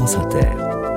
France Inter.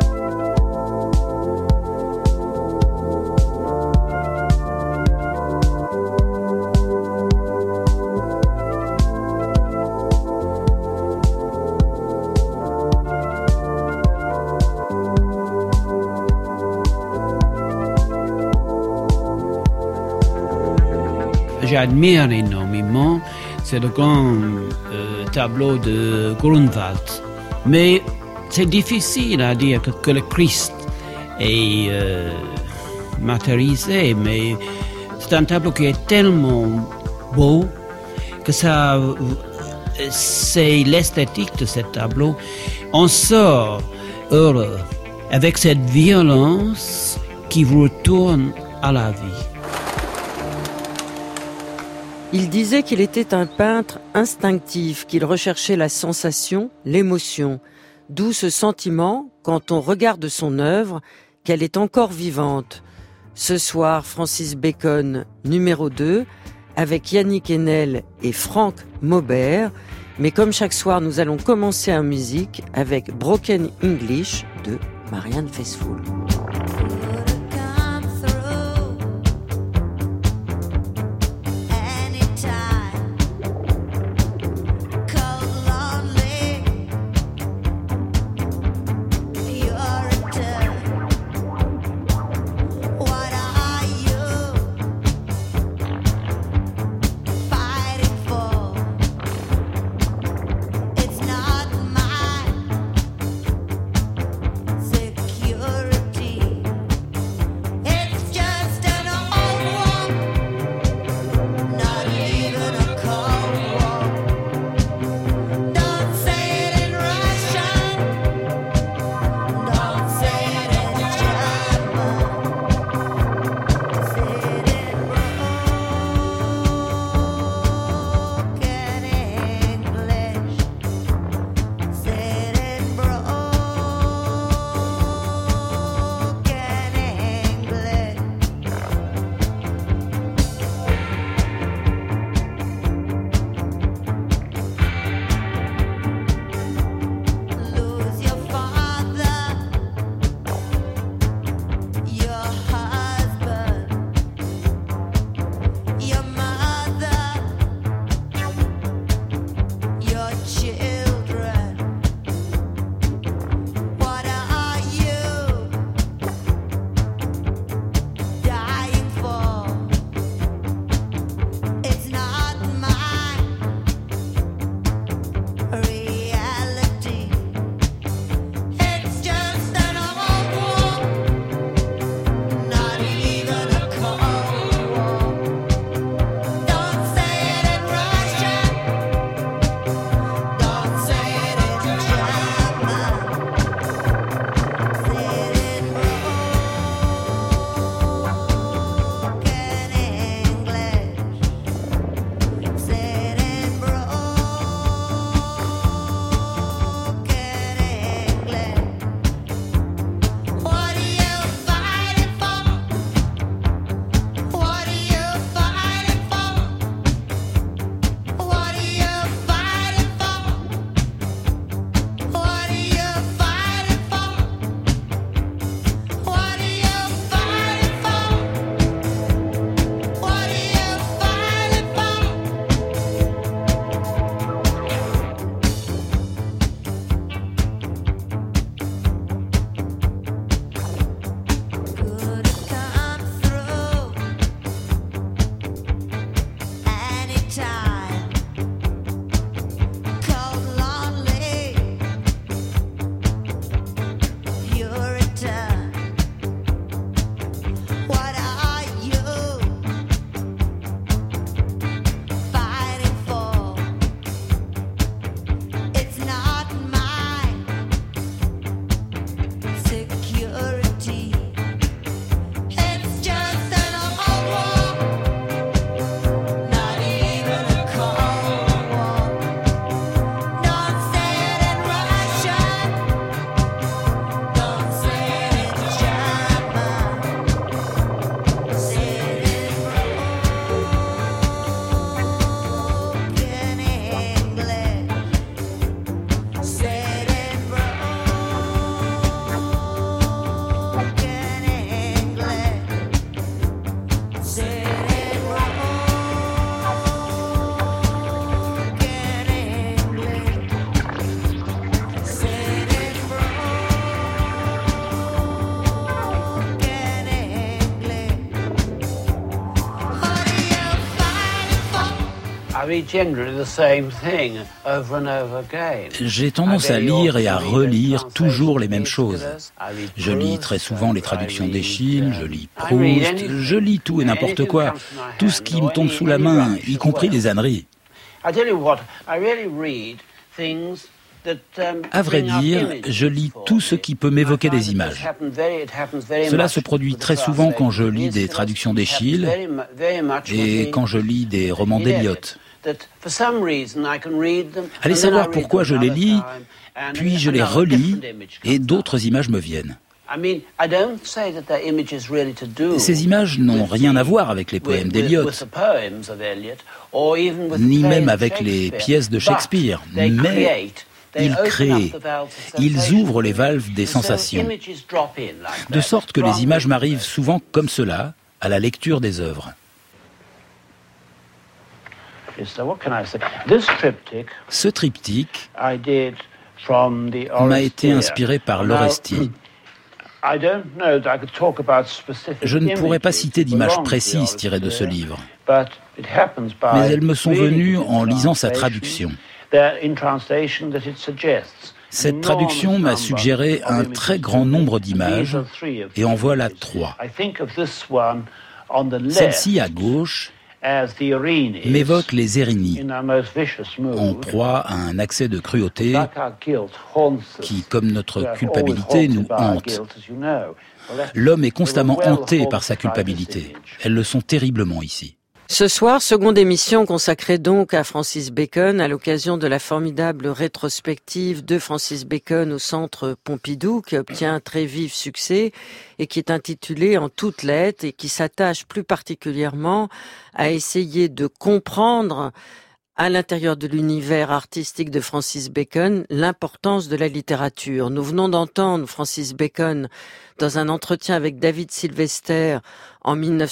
J'admire énormément, c'est le grand tableau de Grunewald. Mais c'est difficile à dire que le Christ est matérialisé, mais c'est un tableau qui est tellement beau que ça, c'est l'esthétique de ce tableau. On sort heureux avec cette violence qui retourne à la vie. Il disait qu'il était un peintre instinctif, qu'il recherchait la sensation, l'émotion. D'où ce sentiment, quand on regarde son œuvre, qu'elle est encore vivante. Ce soir, Francis Bacon, numéro 2, avec Yannick Enel et Franck Maubert. Mais comme chaque soir, nous allons commencer en musique avec Broken English de Marianne Faithfull. Security. J'ai tendance à lire et à relire toujours les mêmes choses. Je lis très souvent les traductions d'Eschyle, je lis Proust, je lis tout et n'importe quoi. Tout ce qui me tombe sous la main, y compris des âneries. À vrai dire, je lis tout ce qui peut m'évoquer des images. Cela se produit très souvent quand je lis des traductions d'Eschyle et quand je lis des romans d'Eliot. Allez savoir pourquoi je les lis, puis je les relis et d'autres images me viennent. Ces images n'ont rien à voir avec les poèmes d'Eliot, ni même avec les pièces de Shakespeare, mais ils créent, ils ouvrent les valves des sensations, de sorte que les images m'arrivent souvent comme cela, à la lecture des œuvres. Ce triptyque m'a été inspiré par Loresty. Je ne pourrais pas citer d'images précises tirées de ce livre, mais elles me sont venues en lisant sa traduction. Cette traduction m'a suggéré un très grand nombre d'images, et en voilà 3. Celle-ci à gauche m'évoque les Érini, en proie à un accès de cruauté qui, comme notre culpabilité, nous hante. L'homme est constamment hanté par sa culpabilité. Elles le sont terriblement ici. Ce soir, seconde émission consacrée donc à Francis Bacon à l'occasion de la formidable rétrospective de Francis Bacon au Centre Pompidou qui obtient un très vif succès et qui est intitulée En toutes lettres et qui s'attache plus particulièrement à essayer de comprendre à l'intérieur de l'univers artistique de Francis Bacon, l'importance de la littérature. Nous venons d'entendre Francis Bacon dans un entretien avec David Sylvester en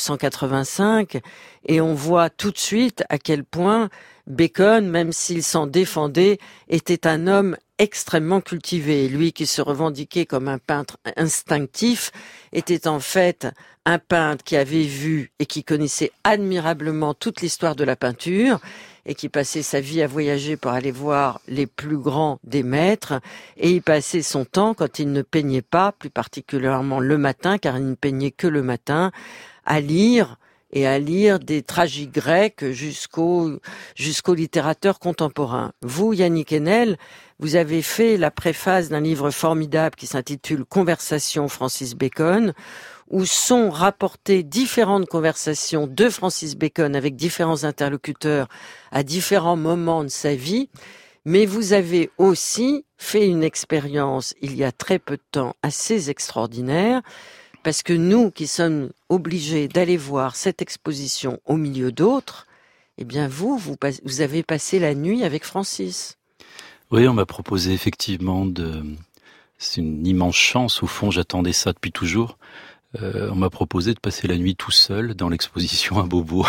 1985, et on voit tout de suite à quel point Bacon, même s'il s'en défendait, était un homme extrêmement cultivé. Lui qui se revendiquait comme un peintre instinctif, était en fait un peintre qui avait vu et qui connaissait admirablement toute l'histoire de la peinture, et qui passait sa vie à voyager pour aller voir les plus grands des maîtres, et il passait son temps, quand il ne peignait pas, plus particulièrement le matin, car il ne peignait que le matin, à lire des tragiques grecs jusqu'aux littérateurs contemporains. Vous, Yannick Enel, vous avez fait la préface d'un livre formidable qui s'intitule Conversations Francis Bacon, où sont rapportées différentes conversations de Francis Bacon avec différents interlocuteurs à différents moments de sa vie. Mais vous avez aussi fait une expérience, il y a très peu de temps, assez extraordinaire, parce que nous qui sommes obligés d'aller voir cette exposition au milieu d'autres, eh bien vous avez passé la nuit avec Francis. Oui, on m'a proposé effectivement c'est une immense chance, au fond j'attendais ça depuis toujours. On m'a proposé de passer la nuit tout seul dans l'exposition à Beauvau.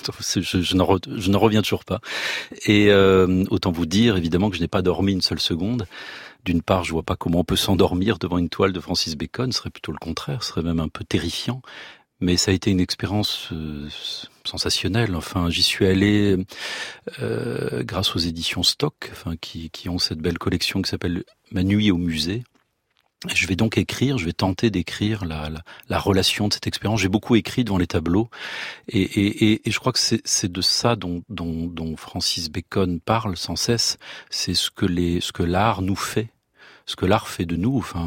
je n'en reviens toujours pas. Et autant vous dire évidemment que je n'ai pas dormi une seule seconde. D'une part, je vois pas comment on peut s'endormir devant une toile de Francis Bacon, ce serait plutôt le contraire, ce serait même un peu terrifiant. Mais ça a été une expérience sensationnelle. Enfin, j'y suis allé grâce aux éditions Stock, qui ont cette belle collection qui s'appelle Ma nuit au musée. Je vais donc je vais tenter d'écrire la relation de cette expérience. J'ai beaucoup écrit devant les tableaux, et je crois que c'est de ça dont Francis Bacon parle sans cesse. C'est ce que l'art nous fait, ce que l'art fait de nous. Enfin,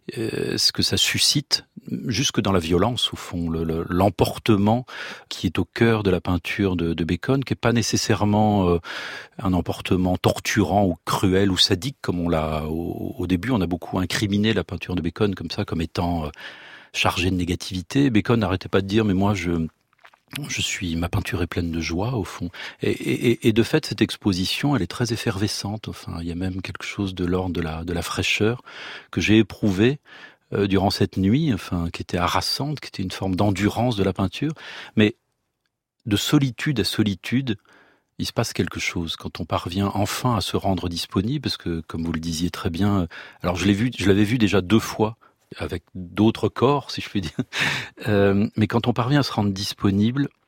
ce que ça suscite, jusque dans la violence au fond, l'emportement qui est au cœur de la peinture de Bacon, qui est pas nécessairement un emportement torturant ou cruel ou sadique comme on l'a au début. On a beaucoup incriminé la peinture de Bacon comme ça, comme étant chargée de négativité. Bacon n'arrêtait pas de dire mais moi ma peinture est pleine de joie au fond. Et de fait, cette exposition, elle est très effervescente. Enfin, il y a même quelque chose de l'ordre de la fraîcheur que j'ai éprouvé durant cette nuit, qui était harassante, qui était une forme d'endurance de la peinture. Mais de solitude à solitude, il se passe quelque chose quand on parvient enfin à se rendre disponible, parce que, comme vous le disiez très bien, alors je l'avais vu déjà 2 fois, avec d'autres corps, si je puis dire. Mais quand on parvient à se rendre disponible,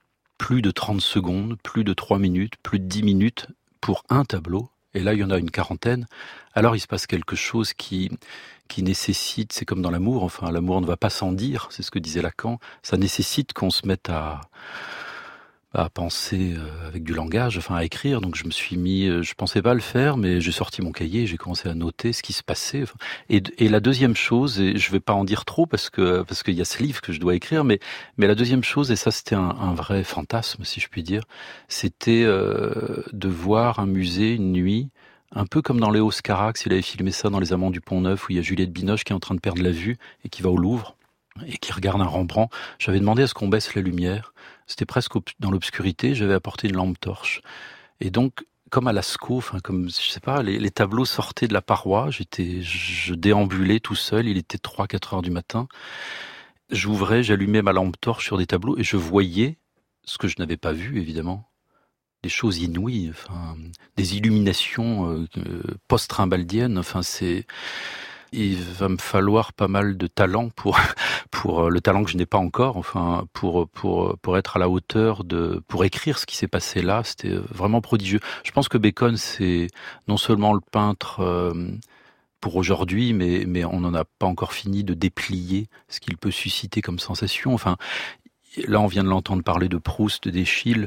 plus de 30 secondes, plus de 3 minutes, plus de 10 minutes pour un tableau. Et là, il y en a une quarantaine. Alors, il se passe quelque chose qui nécessite, c'est comme dans l'amour, enfin, l'amour ne va pas sans dire, c'est ce que disait Lacan. Ça nécessite qu'on se mette à penser avec du langage, enfin à écrire. Donc je me suis mis, je pensais pas le faire, mais j'ai sorti mon cahier, j'ai commencé à noter ce qui se passait. Et la deuxième chose, et je vais pas en dire trop parce qu'il y a ce livre que je dois écrire, mais la deuxième chose, et ça c'était un vrai fantasme si je puis dire, c'était de voir un musée une nuit, un peu comme dans Léo Scarax, il avait filmé ça dans Les Amants du Pont-Neuf, où il y a Juliette Binoche qui est en train de perdre la vue et qui va au Louvre et qui regarde un Rembrandt. J'avais demandé à ce qu'on baisse la lumière. C'était presque dans l'obscurité. J'avais apporté une lampe torche. Et donc, comme à Lascaux, enfin, comme, je sais pas, les tableaux sortaient de la paroi. Je déambulais tout seul. Il était 3-4 heures du matin. J'ouvrais, j'allumais ma lampe torche sur des tableaux et je voyais ce que je n'avais pas vu, évidemment. Des choses inouïes, enfin, des illuminations post-trimbaldiennes. Enfin, il va me falloir pas mal de talent pour le talent que je n'ai pas encore, enfin pour être à la hauteur pour écrire ce qui s'est passé là. C'était vraiment prodigieux. Je pense que Bacon, c'est non seulement le peintre pour aujourd'hui, mais on n'en a pas encore fini de déplier ce qu'il peut susciter comme sensation. Enfin, là, on vient de l'entendre parler de Proust, d'Eschyle.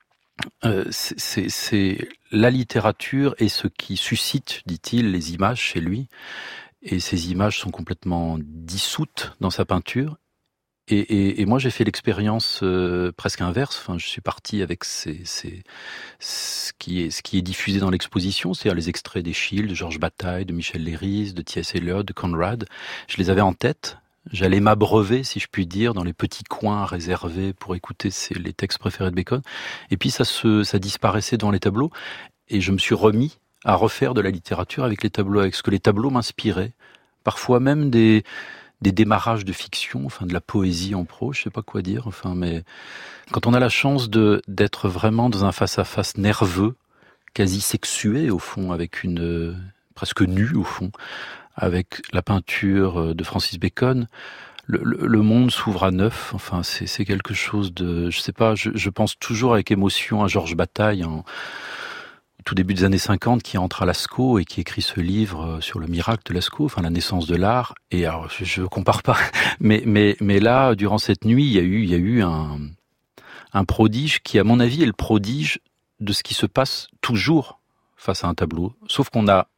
C'est la littérature et ce qui suscite, dit-il, les images chez lui. Et ces images sont complètement dissoutes dans sa peinture. Et moi, j'ai fait l'expérience presque inverse. Enfin, je suis parti avec ce qui est diffusé dans l'exposition, c'est-à-dire les extraits d'Eschyle, de Georges Bataille, de Michel Leiris, de T.S. Eliot, de Conrad. Je les avais en tête. J'allais m'abreuver, si je puis dire, dans les petits coins réservés pour écouter les textes préférés de Bacon. Et puis ça disparaissait dans les tableaux. Et je me suis remis à refaire de la littérature avec les tableaux, avec ce que les tableaux m'inspiraient. Parfois même des démarrages de fiction, enfin de la poésie en prose, je sais pas quoi dire, enfin, mais quand on a la chance d'être vraiment dans un face-à-face nerveux, quasi sexué au fond, avec presque nu au fond, avec la peinture de Francis Bacon, le monde s'ouvre à neuf. Enfin, c'est quelque chose de, je sais pas, je pense toujours avec émotion à Georges Bataille, tout début des années 50, qui entre à Lascaux et qui écrit ce livre sur le miracle de Lascaux, enfin la naissance de l'art. Et alors, je compare pas, mais là, durant cette nuit, il y a eu un prodige qui, à mon avis, est le prodige de ce qui se passe toujours face à un tableau. Sauf qu'on a,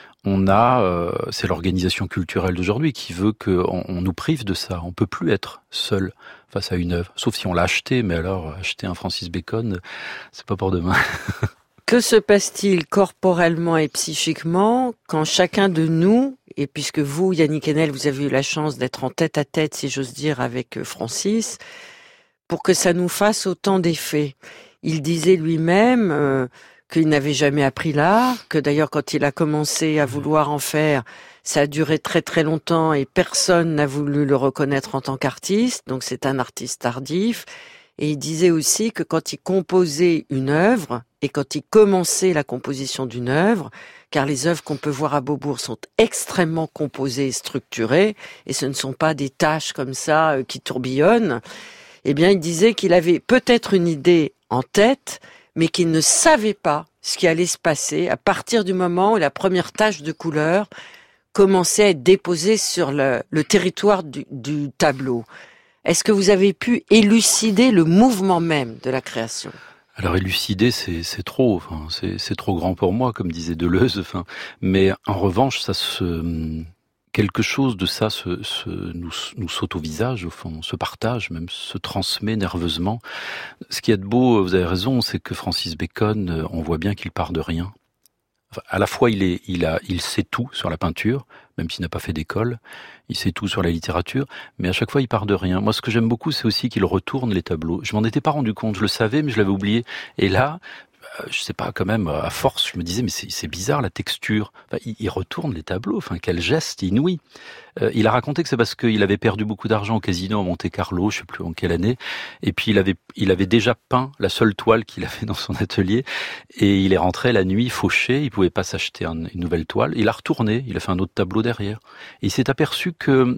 c'est l'organisation culturelle d'aujourd'hui qui veut qu'on nous prive de ça. On peut plus être seul face à une œuvre, sauf si on l'a acheté. Mais alors, acheter un Francis Bacon, c'est pas pour demain. Que se passe-t-il corporellement et psychiquement quand chacun de nous, et puisque vous, Yannick Enel, vous avez eu la chance d'être en tête-à-tête, si j'ose dire, avec Francis, pour que ça nous fasse autant d'effets? Il disait lui-même qu'il n'avait jamais appris l'art, que d'ailleurs quand il a commencé à vouloir en faire, ça a duré très très longtemps et personne n'a voulu le reconnaître en tant qu'artiste, donc c'est un artiste tardif. Et il disait aussi que quand il composait une œuvre, et quand il commençait la composition d'une œuvre, car les œuvres qu'on peut voir à Beaubourg sont extrêmement composées et structurées, et ce ne sont pas des tâches comme ça qui tourbillonnent, eh bien il disait qu'il avait peut-être une idée en tête, mais qu'il ne savait pas ce qui allait se passer à partir du moment où la première tache de couleur commençait à être déposée sur le territoire du tableau. Est-ce que vous avez pu élucider le mouvement même de la création? Alors élucider, c'est trop, enfin, c'est trop grand pour moi, comme disait Deleuze. Enfin, mais en revanche, quelque chose de ça nous saute au visage, au fond, se partage, même se transmet nerveusement. Ce qui est de beau, vous avez raison, c'est que Francis Bacon, on voit bien qu'il part de rien. Enfin, à la fois, il sait tout sur la peinture, même s'il n'a pas fait d'école. Il sait tout sur la littérature, mais à chaque fois, il part de rien. Moi, ce que j'aime beaucoup, c'est aussi qu'il retourne les tableaux. Je m'en étais pas rendu compte, je le savais, mais je l'avais oublié. Et là, je sais pas, quand même, à force, je me disais, mais c'est bizarre, la texture. Enfin, il retourne les tableaux, enfin, quel geste inouï. Il a raconté que c'est parce qu'il avait perdu beaucoup d'argent au casino à Monte-Carlo, je sais plus en quelle année, et puis il avait déjà peint la seule toile qu'il avait dans son atelier, et il est rentré la nuit fauché, il pouvait pas s'acheter une nouvelle toile, il a retourné, il a fait un autre tableau derrière, et il s'est aperçu que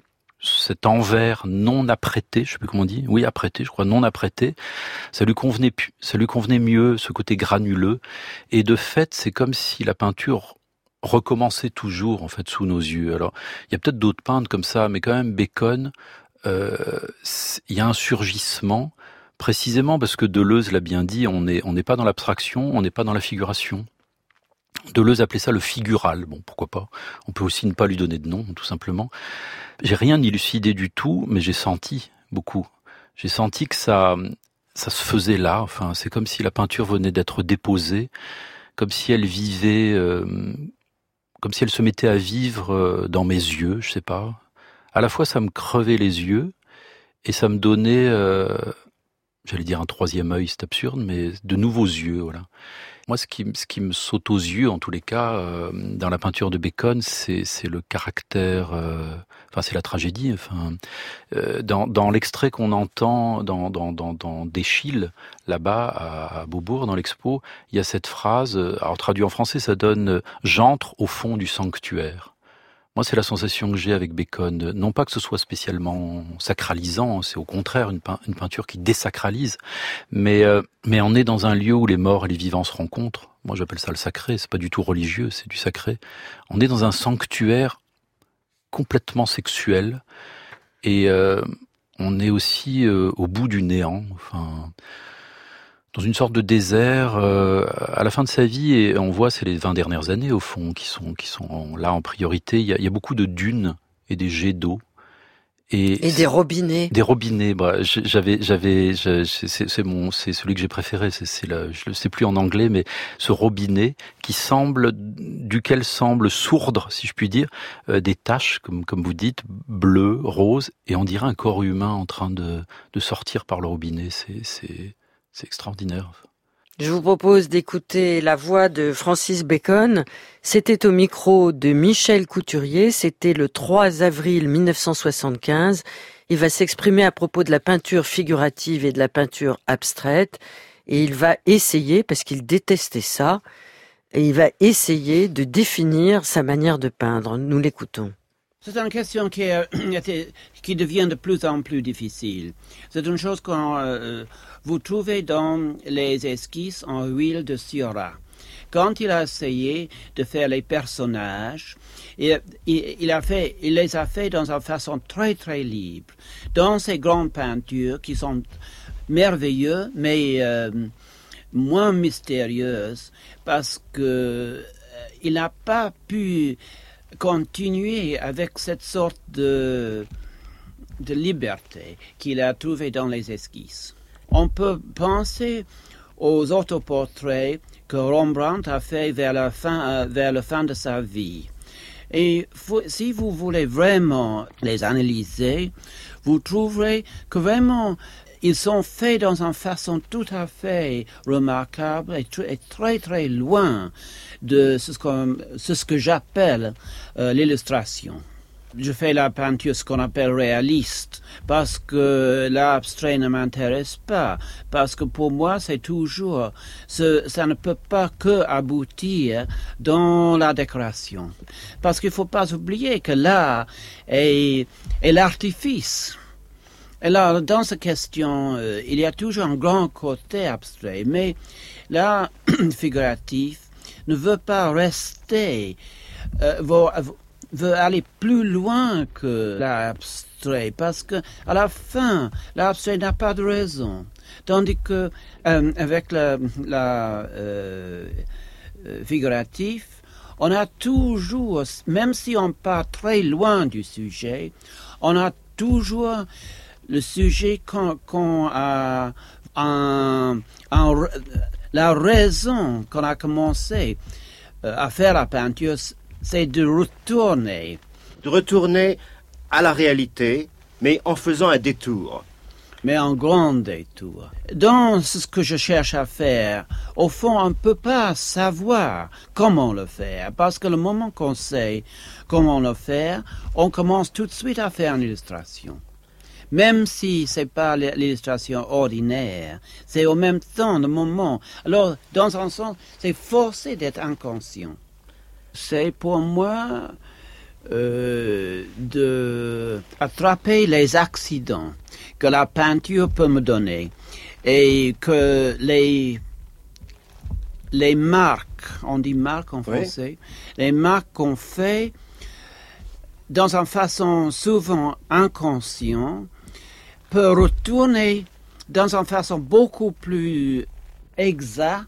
cet envers non apprêté, je sais plus comment on dit, oui apprêté, je crois non apprêté, ça lui convenait mieux, ce côté granuleux, et de fait c'est comme si la peinture recommençait toujours en fait sous nos yeux. Alors il y a peut-être d'autres peintres comme ça, mais quand même Bacon, il y a un surgissement, précisément parce que Deleuze l'a bien dit, on n'est pas dans l'abstraction, on n'est pas dans la figuration. Deleuze appelait ça le figural. Bon, pourquoi pas. On peut aussi ne pas lui donner de nom, tout simplement. J'ai rien élucidé du tout, mais j'ai senti beaucoup. J'ai senti que ça se faisait là. Enfin, c'est comme si la peinture venait d'être déposée, comme si elle vivait, comme si elle se mettait à vivre dans mes yeux, je sais pas. À la fois, ça me crevait les yeux et ça me donnait, j'allais dire un troisième œil, c'est absurde, mais de nouveaux yeux, voilà. Moi, ce qui me saute aux yeux, en tous les cas, dans la peinture de Bacon, c'est le caractère, c'est la tragédie. Dans l'extrait qu'on entend dans d'Eschyle, là-bas à Beaubourg, dans l'expo, il y a cette phrase. Alors traduit en français, ça donne « J'entre au fond du sanctuaire ». Moi, c'est la sensation que j'ai avec Bacon. Non pas que ce soit spécialement sacralisant, c'est au contraire une peinture qui désacralise, mais on est dans un lieu où les morts et les vivants se rencontrent. Moi, j'appelle ça le sacré, c'est pas du tout religieux, c'est du sacré. On est dans un sanctuaire complètement sexuel, et on est aussi au bout du néant, dans une sorte de désert, à la fin de sa vie, et on voit, c'est les 20 dernières années, au fond, qui sont là en priorité. Il y a beaucoup de dunes et des jets d'eau. Et des robinets. Des robinets, c'est celui que j'ai préféré, je le sais plus en anglais, mais ce robinet duquel semble sourdre, si je puis dire, des taches, comme vous dites, bleues, roses, et on dirait un corps humain en train de sortir par le robinet, c'est extraordinaire. Je vous propose d'écouter la voix de Francis Bacon. C'était au micro de Michel Couturier. C'était le 3 avril 1975. Il va s'exprimer à propos de la peinture figurative et de la peinture abstraite. Et il va essayer, parce qu'il détestait ça, et il va essayer de définir sa manière de peindre. Nous l'écoutons. C'est une question qui devient de plus en plus difficile. C'est une chose que vous trouvez dans les esquisses en huile de Seurat. Quand il a essayé de faire les personnages, il les a fait dans une façon très très libre. Dans ces grandes peintures qui sont merveilleuses, mais moins mystérieuses, parce que il n'a pas pu continuer avec cette sorte de liberté qu'il a trouvée dans les esquisses. On peut penser aux autoportraits que Rembrandt a fait vers la fin de sa vie. Et si vous voulez vraiment les analyser, vous trouverez que vraiment ils sont faits dans une façon tout à fait remarquable et très très loin de ce que j'appelle l'illustration. Je fais la peinture, ce qu'on appelle réaliste, parce que l'abstrait ne m'intéresse pas, parce que pour moi c'est toujours, ça ne peut pas que aboutir dans la décoration. Parce qu'il ne faut pas oublier que l'art est l'artifice. Et là, dans cette question, il y a toujours un grand côté abstrait, mais l'art figuratif ne veut pas rester, veut aller plus loin que l'abstrait, parce que à la fin, l'abstrait n'a pas de raison. Tandis que avec la figuratif, on a toujours, même si on part très loin du sujet, on a toujours le sujet qu'on a la raison qu'on a commencé à faire la peinture, c'est de retourner. De retourner à la réalité, mais en faisant un détour. Mais un grand détour. Dans ce que je cherche à faire, au fond, on ne peut pas savoir comment le faire, parce que le moment qu'on sait comment le faire, on commence tout de suite à faire une illustration. Même si c'est pas l'illustration ordinaire, c'est au même temps le moment. Alors, dans un sens, c'est forcé d'être inconscient. C'est pour moi attraper les accidents que la peinture peut me donner et que les marques, on dit marques en français, les marques qu'on fait dans une façon souvent inconsciente peut retourner dans une façon beaucoup plus exacte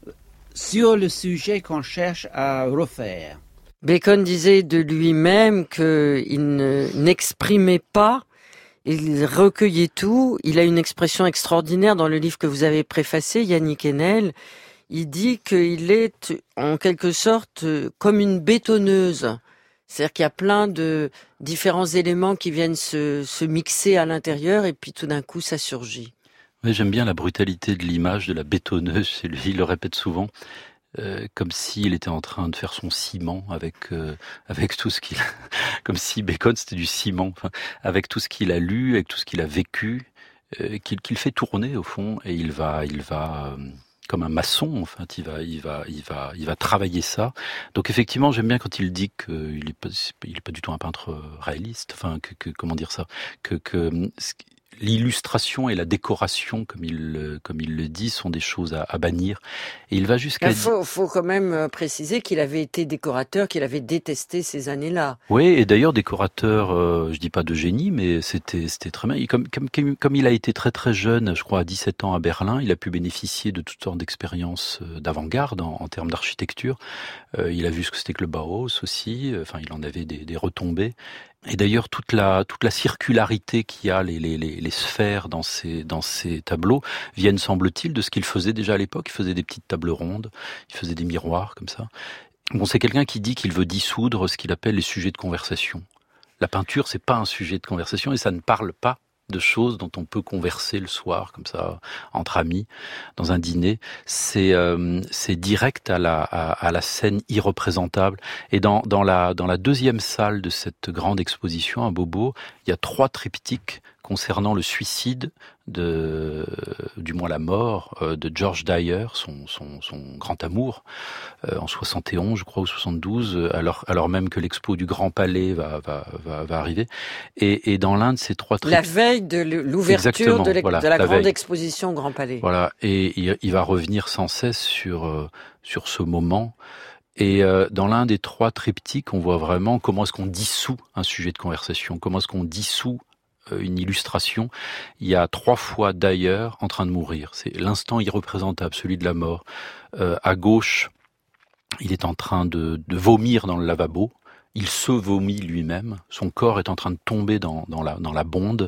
sur le sujet qu'on cherche à refaire. Bacon disait de lui-même qu'il n'exprimait pas, il recueillait tout. Il a une expression extraordinaire dans le livre que vous avez préfacé, Yannick Enel. Il dit qu'il est en quelque sorte comme une bétonneuse. C'est-à-dire qu'il y a plein de différents éléments qui viennent se mixer à l'intérieur et puis tout d'un coup ça surgit. Oui, j'aime bien la brutalité de l'image de la bétonneuse, il le répète souvent. Comme s'il était en train de faire son ciment avec tout ce qu'il comme si Bacon c'était du ciment, enfin, avec tout ce qu'il a lu, avec tout ce qu'il a vécu, qu'il fait tourner au fond, et il va comme un maçon, en fait, il va travailler ça. Donc effectivement, j'aime bien quand il dit qu'il est pas du tout un peintre réaliste, enfin comment dire ça, que l'illustration et la décoration, comme il le dit, sont des choses à bannir. Et il va jusqu'à... Il faut quand même préciser qu'il avait été décorateur, qu'il avait détesté ces années-là. Oui, et d'ailleurs décorateur, je dis pas de génie, mais c'était très bien. Comme il a été très très jeune, je crois à 17 ans à Berlin, il a pu bénéficier de toutes sortes d'expériences d'avant-garde en termes d'architecture. Il a vu ce que c'était que le Bauhaus aussi. Enfin, il en avait des retombées. Et d'ailleurs, toute la circularité qu'il y a, les sphères dans ces tableaux viennent, semble-t-il, de ce qu'il faisait déjà à l'époque. Il faisait des petites tables rondes, il faisait des miroirs comme ça. Bon, c'est quelqu'un qui dit qu'il veut dissoudre ce qu'il appelle les sujets de conversation. La peinture, c'est pas un sujet de conversation et ça ne parle pas de choses dont on peut converser le soir, comme ça, entre amis, dans un dîner. C'est direct à la scène irreprésentable. Et dans la deuxième salle de cette grande exposition à Beaubourg, il y a 3 triptyques concernant le suicide du moins la mort de George Dyer, son grand amour, en 71, je crois, ou 72, alors même que l'expo du Grand Palais va arriver. Et dans l'un de ces 3 triptyques... La veille de l'ouverture de la grande exposition Grand Palais. Voilà, et il va revenir sans cesse sur ce moment. Et dans l'un des 3 triptyques, on voit vraiment comment est-ce qu'on dissout un sujet de conversation, comment est-ce qu'on dissout une illustration. Il y a 3 fois d'ailleurs en train de mourir. C'est l'instant irreprésentable, celui de la mort. À gauche, il est en train de vomir dans le lavabo. Il se vomit lui-même. Son corps est en train de tomber dans la bonde.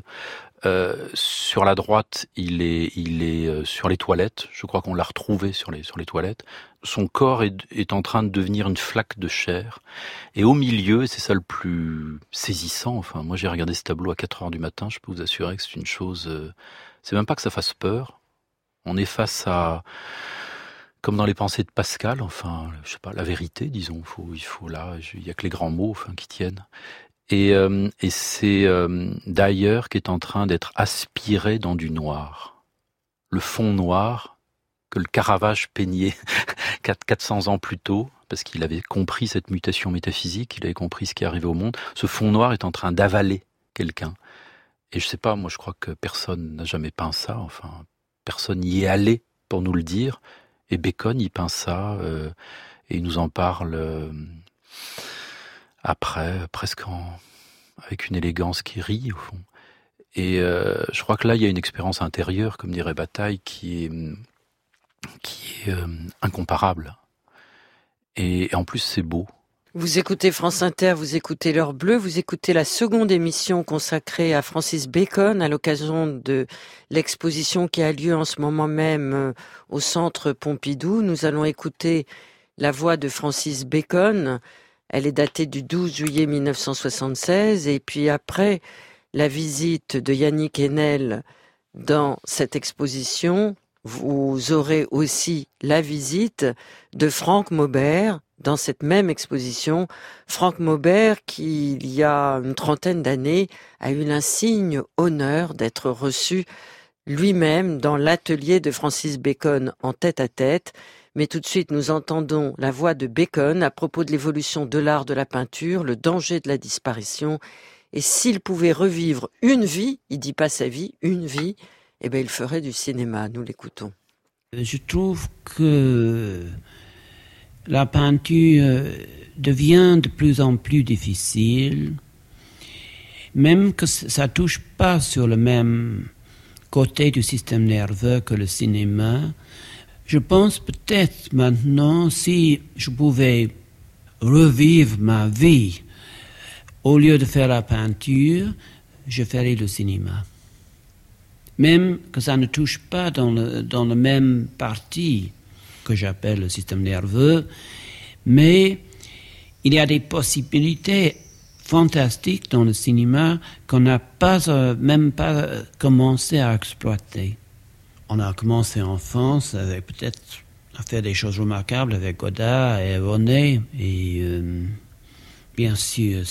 Sur la droite, il est sur les toilettes. Je crois qu'on l'a retrouvé sur les toilettes. Son corps est en train de devenir une flaque de chair. Et au milieu, c'est ça le plus saisissant. Enfin, moi, j'ai regardé ce tableau à 4 heures du matin. Je peux vous assurer que c'est une chose... c'est même pas que ça fasse peur. On est face à... Comme dans les pensées de Pascal, enfin, je sais pas, la vérité, disons. Il y a que les grands mots, enfin, qui tiennent. Et c'est Dyer qui est en train d'être aspiré dans du noir. Le fond noir que le Caravage peignait 400 ans plus tôt, parce qu'il avait compris cette mutation métaphysique, il avait compris ce qui arrivait au monde. Ce fond noir est en train d'avaler quelqu'un. Et je sais pas, moi je crois que personne n'a jamais peint ça, enfin, personne n'y est allé pour nous le dire. Et Bacon, il peint ça, et il nous en parle... après, presque avec une élégance qui rit, au fond. Et je crois que là, il y a une expérience intérieure, comme dirait Bataille, qui est incomparable. Et en plus, c'est beau. Vous écoutez France Inter, vous écoutez l'heure bleue, vous écoutez la seconde émission consacrée à Francis Bacon à l'occasion de l'exposition qui a lieu en ce moment même au Centre Pompidou. Nous allons écouter la voix de Francis Bacon. Elle est datée du 12 juillet 1976 et puis après la visite de Yannick Enel dans cette exposition, vous aurez aussi la visite de Franck Maubert dans cette même exposition. Franck Maubert qui, il y a une trentaine d'années, a eu l'insigne honneur d'être reçu lui-même dans l'atelier de Francis Bacon en tête-à-tête. Mais tout de suite, nous entendons la voix de Bacon à propos de l'évolution de l'art de la peinture, le danger de la disparition. Et s'il pouvait revivre une vie, il dit pas sa vie, une vie, eh bien, il ferait du cinéma. Nous l'écoutons. Je trouve que la peinture devient de plus en plus difficile, même que ça touche pas sur le même côté du système nerveux que le cinéma. Je pense peut-être maintenant, si je pouvais revivre ma vie, au lieu de faire la peinture, je ferais le cinéma. Même que ça ne touche pas dans le même partie que j'appelle le système nerveux, mais il y a des possibilités fantastiques dans le cinéma qu'on n'a même pas commencé à exploiter. On a commencé en France avec peut-être à faire des choses remarquables avec Godard et René, et bien sûr,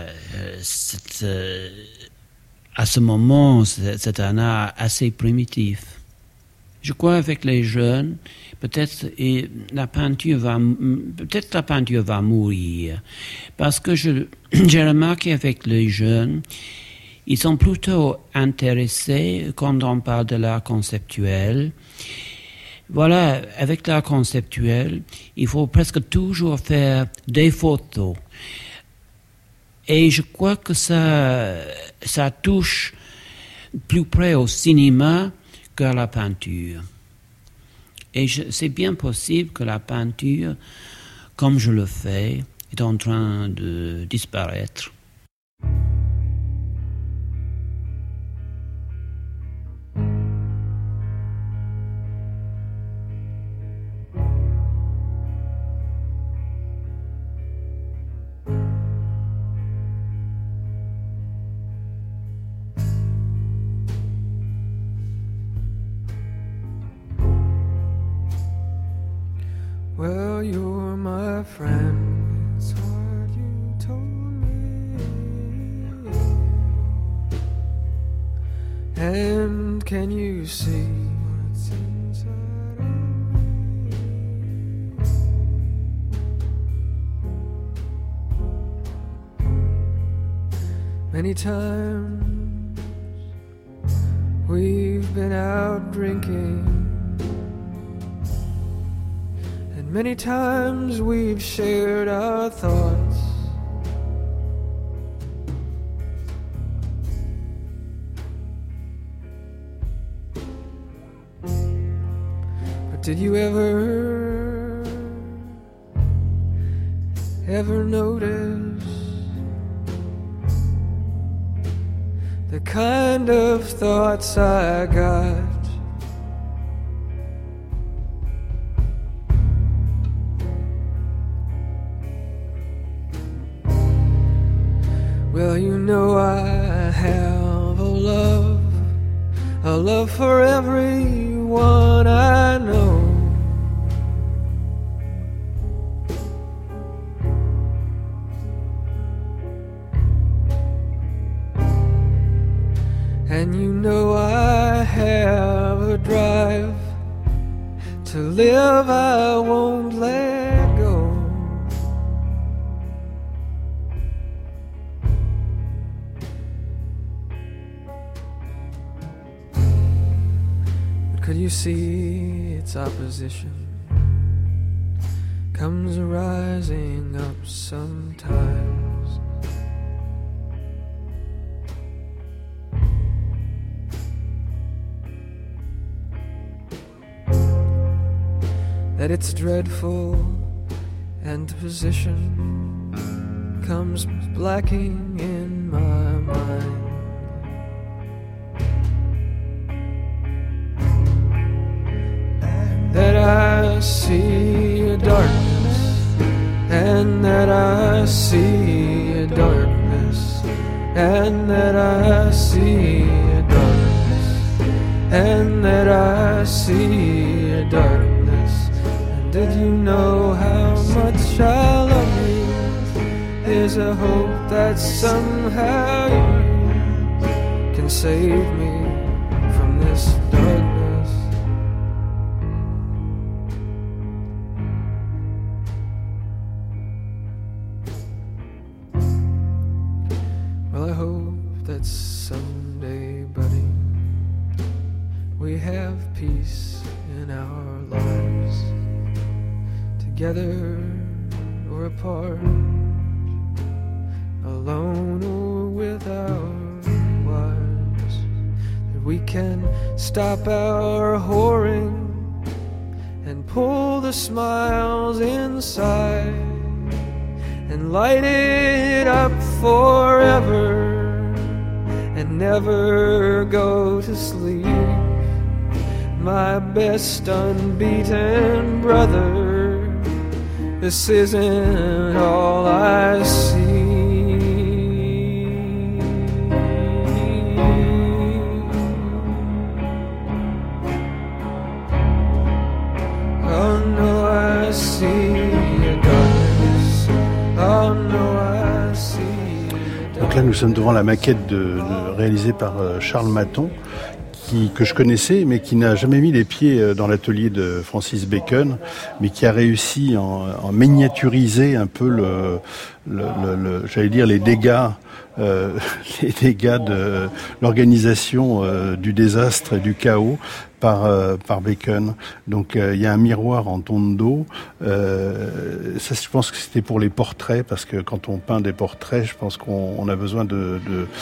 à ce moment, c'est un art assez primitif. Je crois avec les jeunes, peut-être la peinture va mourir, parce que j'ai remarqué avec les jeunes, ils sont plutôt intéressés quand on parle de l'art conceptuel. Voilà, avec l'art conceptuel, il faut presque toujours faire des photos. Et je crois que ça touche plus près au cinéma qu'à la peinture. Et c'est bien possible que la peinture, comme je le fais, est en train de disparaître. Well, you're my friend, it's what you told me. And can you see what's inside of me? Many times we've been out drinking, many times we've shared our thoughts. But did you ever notice the kind of thoughts I got? Well, you know I have a love for everyone I know. And you know I have a drive to live I won't let go. Could you see its opposition comes rising up sometimes? That it's dreadful antiposition comes blacking in my mind. That I see a darkness, and that I see a darkness, and that I see a darkness, and that I see a darkness. And did you know how much I love you? There's a hope that somehow you can save me from this darkness. have peace in our lives, together or apart, alone or with our wives, that we can stop our whoring and pull the smiles inside and light it up forever and never go to sleep. My best unbeaten brother, this isn't all I see. Oh no, I see a darkness. Oh no, I see a darkness. Donc là, nous sommes devant la maquette réalisée par Charles Maton, que je connaissais, mais qui n'a jamais mis les pieds dans l'atelier de Francis Bacon, mais qui a réussi en miniaturiser un peu j'allais dire les dégâts de l'organisation du désastre et du chaos par Bacon. Donc il y a un miroir en tonde d'eau. Ça, je pense que c'était pour les portraits, parce que quand on peint des portraits, je pense qu'on a besoin de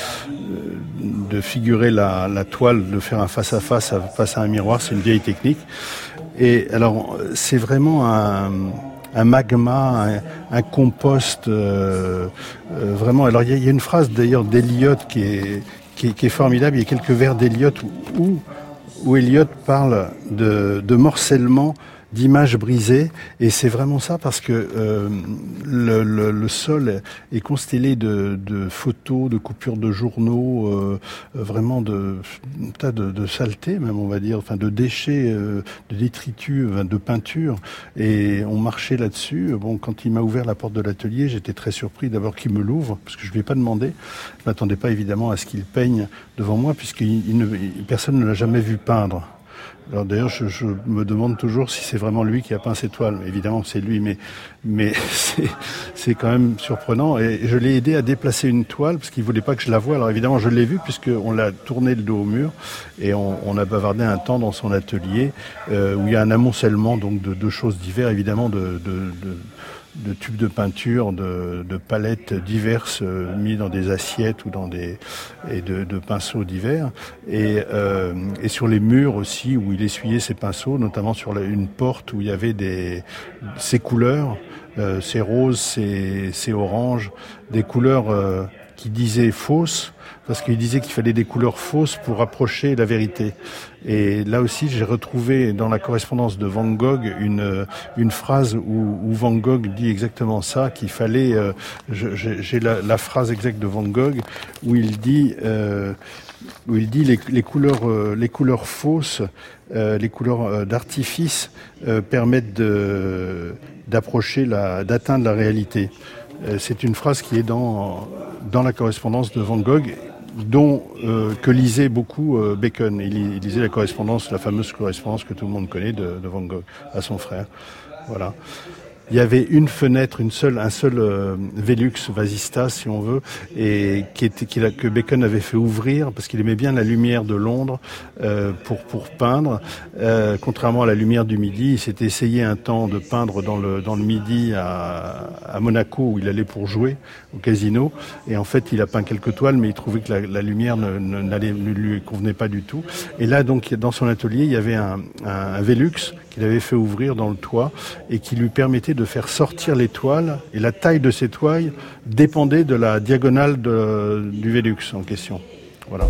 figurer la toile, de faire un face-à-face face à un miroir. C'est une vieille technique. Et alors, c'est vraiment un magma, un compost, vraiment. Alors il y a une phrase d'ailleurs d'Eliot qui est formidable. Il y a quelques vers d'Eliot où Eliot parle de morcellement, d'images brisées, et c'est vraiment ça, parce que le sol est constellé de photos, de coupures de journaux, vraiment de tas de saletés même, on va dire, enfin de déchets, de détritus, de peinture, et on marchait là-dessus. Bon, quand il m'a ouvert la porte de l'atelier, j'étais très surpris d'abord qu'il me l'ouvre, parce que je lui ai pas demandé. Je m'attendais pas évidemment à ce qu'il peigne devant moi, puisque personne ne l'a jamais vu peindre. Alors d'ailleurs, je me demande toujours si c'est vraiment lui qui a peint ces toiles. Évidemment, c'est lui, mais c'est quand même surprenant. Et je l'ai aidé à déplacer une toile parce qu'il voulait pas que je la voie. Alors évidemment, je l'ai vue puisqu'on l'a tourné le dos au mur et on a bavardé un temps dans son atelier où il y a un amoncellement donc de choses diverses, évidemment de tubes de peinture, de palettes diverses mis dans des assiettes ou de pinceaux divers, et sur les murs aussi où il essuyait ses pinceaux, notamment sur une porte où il y avait ces couleurs, ces roses, ces oranges, des couleurs qui disaient fausses, parce qu'il disait qu'il fallait des couleurs fausses pour rapprocher la vérité. Et là aussi, j'ai retrouvé dans la correspondance de Van Gogh une phrase où Van Gogh dit exactement ça, qu'il fallait... j'ai la phrase exacte de Van Gogh où il dit les couleurs fausses, les couleurs d'artifice permettent d'atteindre la réalité. C'est une phrase qui est dans la correspondance de Van Gogh, que lisait beaucoup Bacon. Il lisait la fameuse correspondance que tout le monde connaît de Van Gogh à son frère. Voilà. Il y avait une fenêtre, un seul Velux Vasista, si on veut, et que Bacon avait fait ouvrir parce qu'il aimait bien la lumière de Londres pour peindre. Contrairement à la lumière du Midi, il s'était essayé un temps de peindre dans le Midi à Monaco où il allait pour jouer au casino. Et en fait, il a peint quelques toiles, mais il trouvait que la lumière ne lui convenait pas du tout. Et là, donc, dans son atelier, il y avait un Velux qu'il avait fait ouvrir dans le toit et qui lui permettait de faire sortir les toiles, et la taille de ces toiles dépendait de la diagonale du Velux en question. Voilà.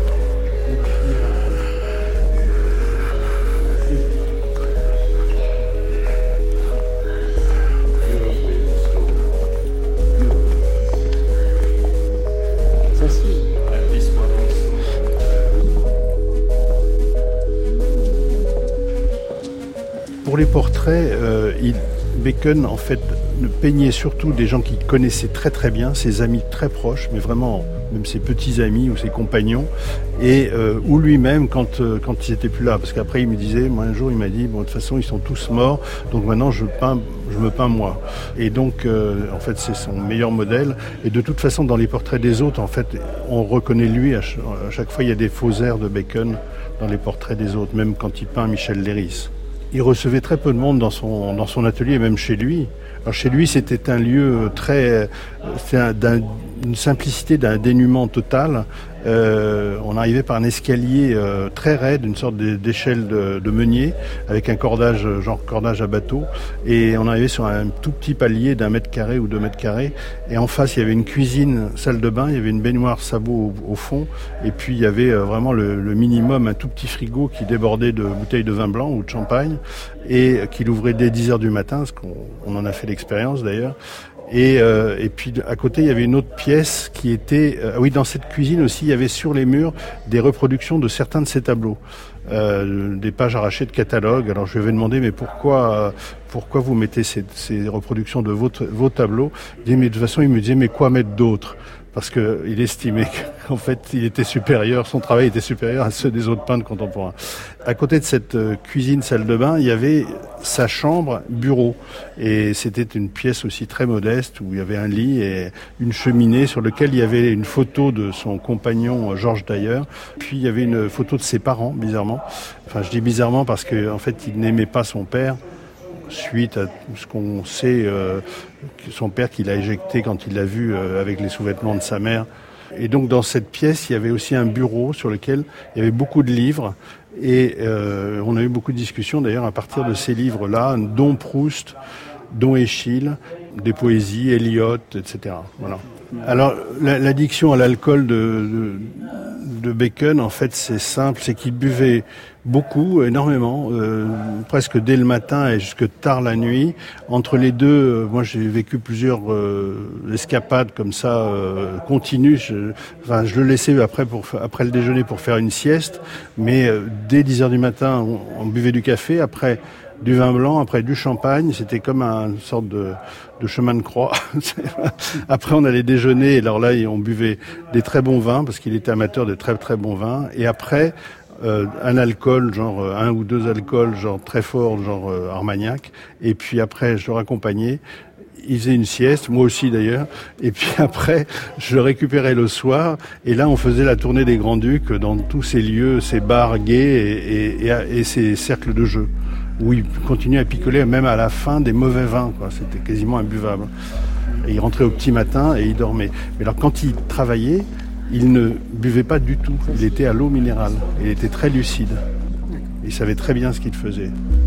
Pour les portraits, Bacon, en fait, peignait surtout des gens qu'il connaissait très très bien, ses amis très proches, mais vraiment même ses petits amis ou ses compagnons, et ou lui-même quand ils n'étaient plus là. Parce qu'après il me disait, moi un jour il m'a dit, bon de toute façon ils sont tous morts, donc maintenant je me peins moi. Et donc en fait c'est son meilleur modèle. Et de toute façon dans les portraits des autres, en fait on reconnaît lui, à chaque fois il y a des faux airs de Bacon dans les portraits des autres, même quand il peint Michel Leiris. Il recevait très peu de monde dans son atelier, même chez lui. Alors chez lui, c'était un lieu d'une simplicité, d'un dénuement total. On arrivait par un escalier très raide, une sorte d'échelle de meunier, avec un cordage, genre cordage à bateau. Et on arrivait sur un tout petit palier d'1 mètre carré ou 2 mètres carrés. Et en face, il y avait une cuisine, salle de bain, il y avait une baignoire sabot au fond. Et puis, il y avait vraiment le minimum, un tout petit frigo qui débordait de bouteilles de vin blanc ou de champagne et qui l'ouvrait dès 10h du matin, parce qu'on en a fait l'expérience d'ailleurs. Et puis à côté, il y avait une autre pièce qui était... dans cette cuisine aussi, il y avait sur les murs des reproductions de certains de ces tableaux. Des pages arrachées de catalogues. Alors je lui avais demandé, mais pourquoi vous mettez ces reproductions de vos tableaux? Il disait, mais de toute façon, il me disait, mais quoi mettre d'autre? Parce qu'il estimait qu'en fait, il était supérieur, son travail était supérieur à ceux des autres peintres contemporains. À côté de cette cuisine, salle de bain, il y avait sa chambre, bureau. Et c'était une pièce aussi très modeste où il y avait un lit et une cheminée sur laquelle il y avait une photo de son compagnon Georges Dyer. Puis il y avait une photo de ses parents, bizarrement. Enfin, je dis bizarrement parce qu'en fait, il n'aimait pas son père. Suite à ce qu'on sait, son père qu'il a éjecté quand il l'a vu avec les sous-vêtements de sa mère. Et donc dans cette pièce, il y avait aussi un bureau sur lequel il y avait beaucoup de livres. Et on a eu beaucoup de discussions d'ailleurs à partir de ces livres-là, dont Proust, dont Eschyle, des poésies, Eliot, etc. Voilà. Alors l'addiction à l'alcool de Bacon, en fait, c'est simple, c'est qu'il buvait beaucoup, énormément, presque dès le matin et jusque tard la nuit. Entre les deux, moi j'ai vécu plusieurs escapades comme ça, continues. Je le laissais après le déjeuner pour faire une sieste, mais dès 10h du matin, on buvait du café, après du vin blanc, après du champagne. C'était comme une sorte de chemin de croix. Après, on allait déjeuner, et alors là, on buvait des très bons vins, parce qu'il était amateur de très très bons vins. Et après, un alcool, genre 1 ou 2 alcools, genre très forts, genre Armagnac. Et puis après, je le raccompagnais. Il faisait une sieste, moi aussi d'ailleurs. Et puis après, je le récupérais le soir. Et là, on faisait la tournée des Grands-Ducs dans tous ces lieux, ces bars gays et ces cercles de jeu, où il continuait à picoler même à la fin des mauvais vins, quoi. C'était quasiment imbuvable. Et il rentrait au petit matin et il dormait. Mais alors quand il travaillait, il ne buvait pas du tout. Il était à l'eau minérale. Il était très lucide. Il savait très bien ce qu'il faisait.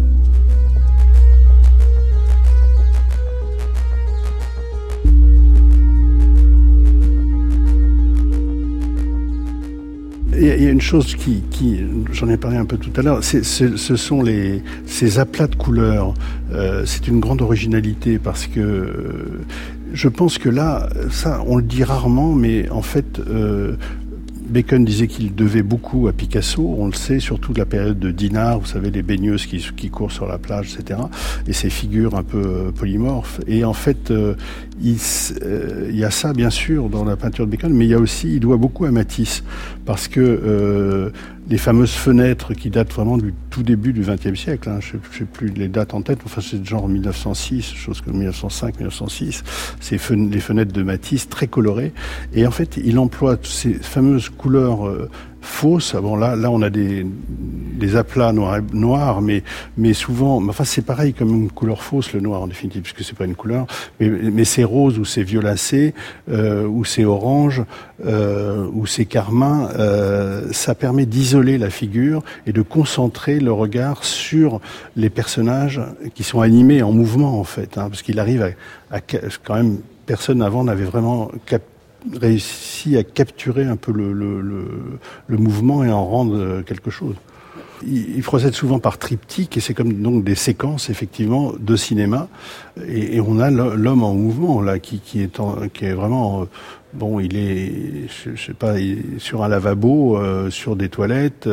Il y a une chose qui j'en ai parlé un peu tout à l'heure, ce sont ces aplats de couleurs. C'est une grande originalité parce que je pense que là, ça, on le dit rarement, mais en fait, Bacon disait qu'il devait beaucoup à Picasso, on le sait, surtout de la période de Dinard, vous savez, les baigneuses qui courent sur la plage, etc. Et ces figures un peu polymorphes. Et en fait, il y a ça, bien sûr, dans la peinture de Bacon, mais il doit beaucoup à Matisse, parce que les fameuses fenêtres qui datent vraiment du tout début du XXe siècle, hein, je sais plus les dates en tête, enfin c'est genre 1906, chose comme 1905, 1906, c'est les fenêtres de Matisse très colorées, et en fait il emploie ces fameuses couleurs fausses. Bon là on a des aplats noirs, mais souvent, enfin c'est pareil comme une couleur fausse le noir en définitive, puisque c'est pas une couleur, mais c'est rose ou c'est violacé ou c'est orange ou c'est carmin, ça permet d'isoler la figure et de concentrer le regard sur les personnages qui sont animés en mouvement en fait, hein, parce qu'il arrive à quand même personne avant n'avait vraiment réussi à capturer un peu le mouvement et en rendre quelque chose. Il procède souvent par triptyque et c'est comme donc des séquences effectivement de cinéma et on a l'homme en mouvement là qui est vraiment Bon, il est, je sais pas, sur un lavabo, sur des toilettes,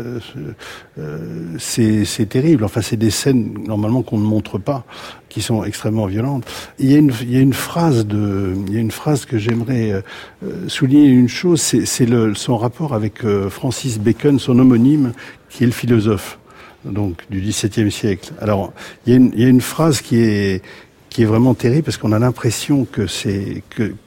c'est terrible. Enfin, c'est des scènes normalement qu'on ne montre pas, qui sont extrêmement violentes. Il y a une phrase que j'aimerais souligner. Une chose, c'est son rapport avec Francis Bacon, son homonyme, qui est le philosophe, donc du XVIIe siècle. Alors, il y a une phrase qui est vraiment terrible parce qu'on a l'impression que c'est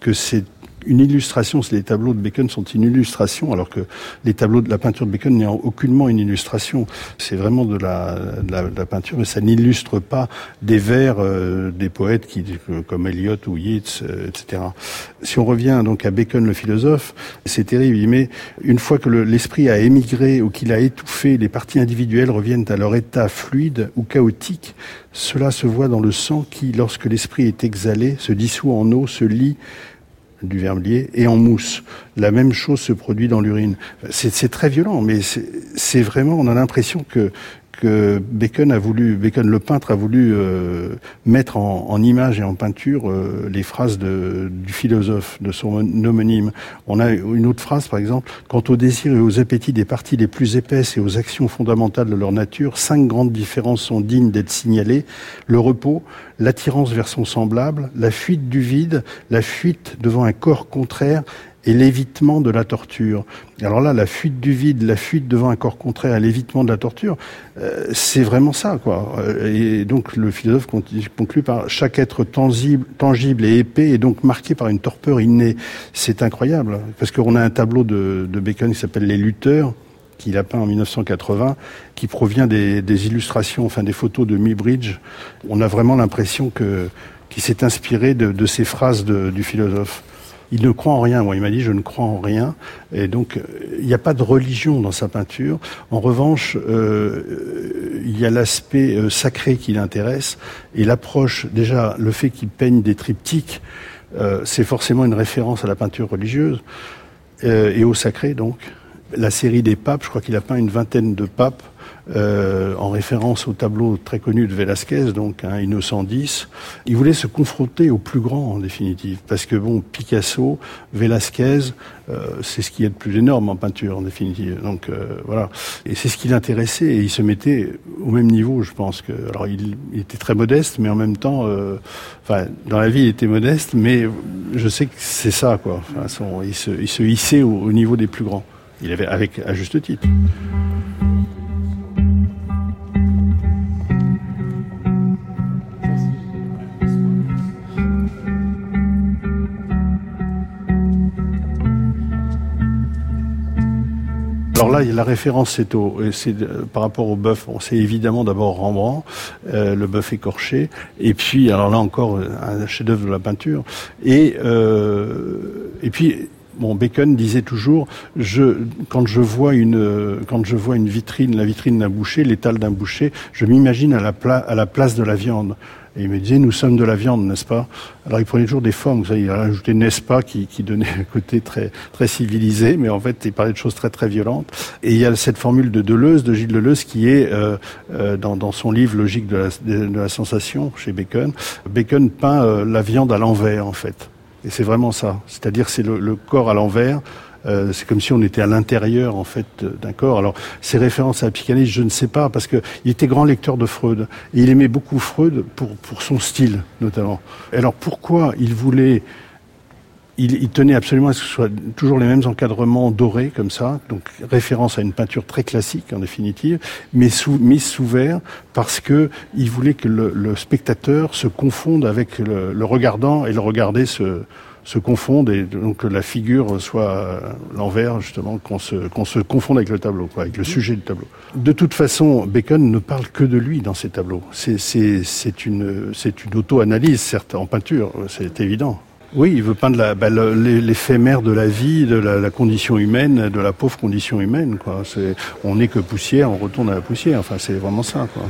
une illustration. Les tableaux de Bacon sont une illustration, alors que les tableaux de la peinture de Bacon n'est aucunement une illustration. C'est vraiment de la peinture, mais ça n'illustre pas des vers des poètes comme Eliot ou Yeats, etc. Si on revient donc à Bacon le philosophe, c'est terrible. Il met, une fois que l'esprit a émigré ou qu'il a étouffé, les parties individuelles reviennent à leur état fluide ou chaotique. Cela se voit dans le sang qui, lorsque l'esprit est exhalé, se dissout en eau, se lie du verbe lier, et en mousse. La même chose se produit dans l'urine. C'est très violent, mais c'est vraiment, on a l'impression que Bacon le peintre a voulu mettre en image et en peinture les phrases du philosophe, de son homonyme. On a une autre phrase, par exemple: quant aux désirs et aux appétits des parties les plus épaisses et aux actions fondamentales de leur nature, 5 grandes différences sont dignes d'être signalées: le repos, l'attirance vers son semblable, la fuite du vide, la fuite devant un corps contraire, et l'évitement de la torture. Alors là, la fuite du vide, la fuite devant un corps contraire à l'évitement de la torture, c'est vraiment ça, quoi. Et donc le philosophe conclut par: chaque être tangible et épais est donc marqué par une torpeur innée. C'est incroyable, parce qu'on a un tableau de Bacon qui s'appelle Les Lutteurs, qu'il a peint en 1980, qui provient des illustrations, enfin des photos de Muybridge. On a vraiment l'impression qu'il s'est inspiré de ces phrases du philosophe. Il ne croit en rien. Moi, il m'a dit: je ne crois en rien. Et donc, il n'y a pas de religion dans sa peinture. En revanche, il y a l'aspect sacré qui l'intéresse. Et l'approche, déjà, le fait qu'il peigne des triptyques, c'est forcément une référence à la peinture religieuse et au sacré, donc. La série des papes, je crois qu'il a peint une 20aine de papes, en référence au tableau très connu de Velázquez, donc Innocent X. Il voulait se confronter au plus grand, en définitive, parce que Picasso, Velázquez, c'est ce qu'il y a de plus énorme en peinture, en définitive. Donc voilà, et c'est ce qui l'intéressait, et il se mettait au même niveau, je pense que. Alors il était très modeste, mais en même temps, dans la vie il était modeste, mais je sais que c'est ça, quoi. Enfin, il se hissait au niveau des plus grands. Il avait, à juste titre. Alors là, la référence, c'est par rapport au bœuf. C'est évidemment d'abord Rembrandt, le bœuf écorché, et puis, alors là encore, un chef-d'œuvre de la peinture, et puis. Bacon disait toujours: quand je vois une vitrine, la vitrine d'un boucher, l'étal d'un boucher, je m'imagine à la place de la viande. Et il me disait: nous sommes de la viande, n'est-ce pas? Alors il prenait toujours des formes, il a ajouté n'est-ce pas qui donnait un côté très très civilisé, mais en fait il parlait de choses très très violentes. Et il y a cette formule de Gilles Deleuze, qui est dans son livre Logique de la sensation chez Bacon. Bacon peint la viande à l'envers, en fait. Et c'est vraiment ça. C'est-à-dire, c'est le corps à l'envers. C'est comme si on était à l'intérieur, en fait, d'un corps. Alors, ces références à la psychanalyse, je ne sais pas, parce que il était grand lecteur de Freud. Et il aimait beaucoup Freud pour son style, notamment. Alors, pourquoi il tenait absolument à ce que ce soit toujours les mêmes encadrements dorés, comme ça, donc référence à une peinture très classique, en définitive, mais mise sous verre, parce que il voulait que le spectateur se confonde avec le regardant, et le regardé se confondent, et donc que la figure soit l'envers, justement, qu'on se confonde avec le tableau, quoi, avec le sujet du tableau. De toute façon, Bacon ne parle que de lui dans ses tableaux. C'est une auto-analyse, certes, en peinture, c'est évident. Oui, il veut peindre l'éphémère de la vie, de la condition humaine, de la pauvre condition humaine, quoi. On n'est que poussière, on retourne à la poussière. Enfin, c'est vraiment ça, quoi.